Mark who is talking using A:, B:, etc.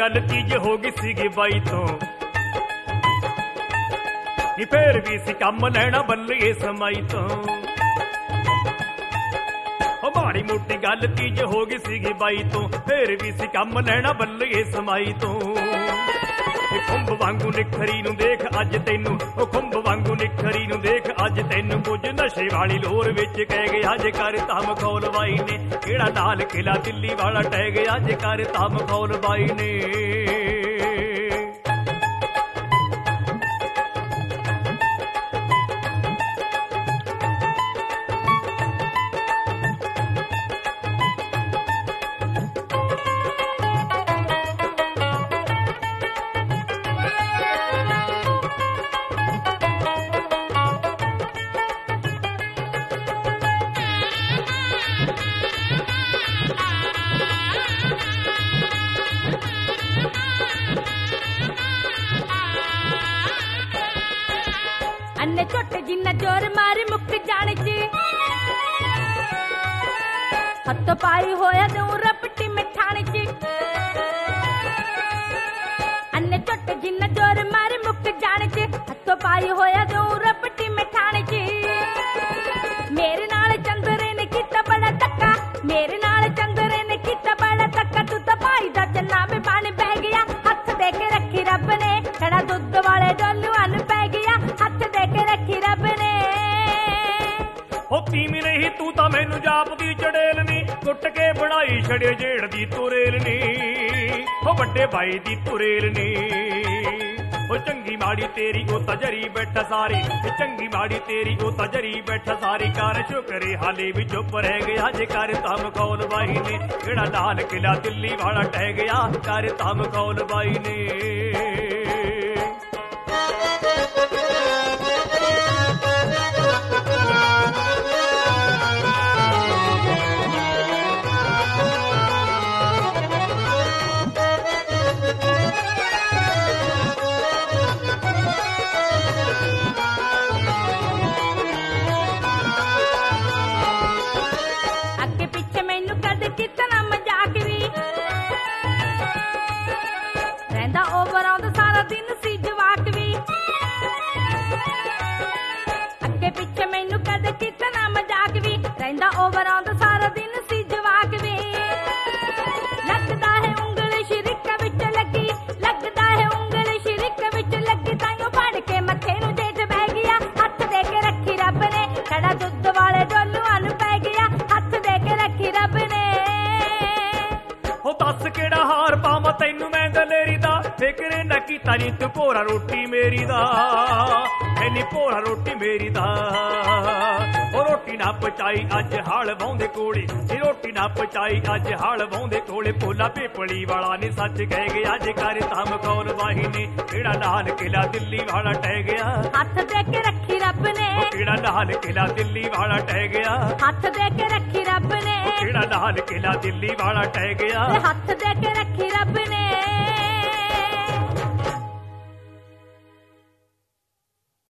A: गल तीज हो गई सीगी बाई तो फिर भी सी कम लैना बल्ले समाई तो माड़ी मोटी गल तीज हो गई सीगी बाई तो फिर भी सी कम लैना बल्ले समाई तो खुंब वांगू निखरी नूं देख अज तैनू खुंब वांगू निखरी नूं देख अज तैनू कुछ नशे वाली लोर विच कह गया जे कर तम खौल बाई ने केड़ा लाल किला दिल्ली वाला टह गया जे कर तम खौल बाई ने
B: अन्ने झुट जिन्ना जोर मारे मुक जाने च हथ पाई होया दूं रपटी में ठाणे च अन्ने झुट जिन्ना जोर मारे मुक जाने च हथ पाई होया दूं रपटी में ठाणे च मेरे नाल चंदरे ने कीता बड़ा धक्का मेरे नाल चंदरे ने कीता बड़ा धक्का तू तो भाई दा जन्ना में पानी बह गया हथ दे के रखी रब ने खड़ा दुध वाले डोलू अन पै गया हथ दे के रखी रब ने
A: तीमी नहीं तू तो मैनू जाप दी चड़ेल नी कुट के बनाई छड़े जेड़ दी तुरेल नी बड़े भाई दी तुरेल नी चंगी माड़ी तेरी ओ तजरी बैठा सारी चंगी माड़ी तेरी ओ तजरी बैठा सारी कर शुक्रे हाले भी चुप रह गया जे कर तम खौल बाई ने केड़ा लाल किला दिल्ली वाला टह गया कर तम खौल बाई ने फिक्रे न कीता नी तू भोरा रोटी मेरी दा ऐनी भोरा रोटी मेरी दा रोटी ना पचाई अज हाल बौंदे कोले रोटी ना पचाई अज हाल बौंदे कोले भोला पेपली वाला ने सच कह गया जे कर तम खौल बाही ने केड़ा लाल किला दिल्ली वाला टह गया
B: हथ दे के रखी रब ने
A: केड़ा लाल किला दिल्ली वाला टह गया
B: हथ दे के रखी रब ने
A: केड़ा लाल किला दिल्ली वाला टह गया
B: हथ दे के रखी रब ने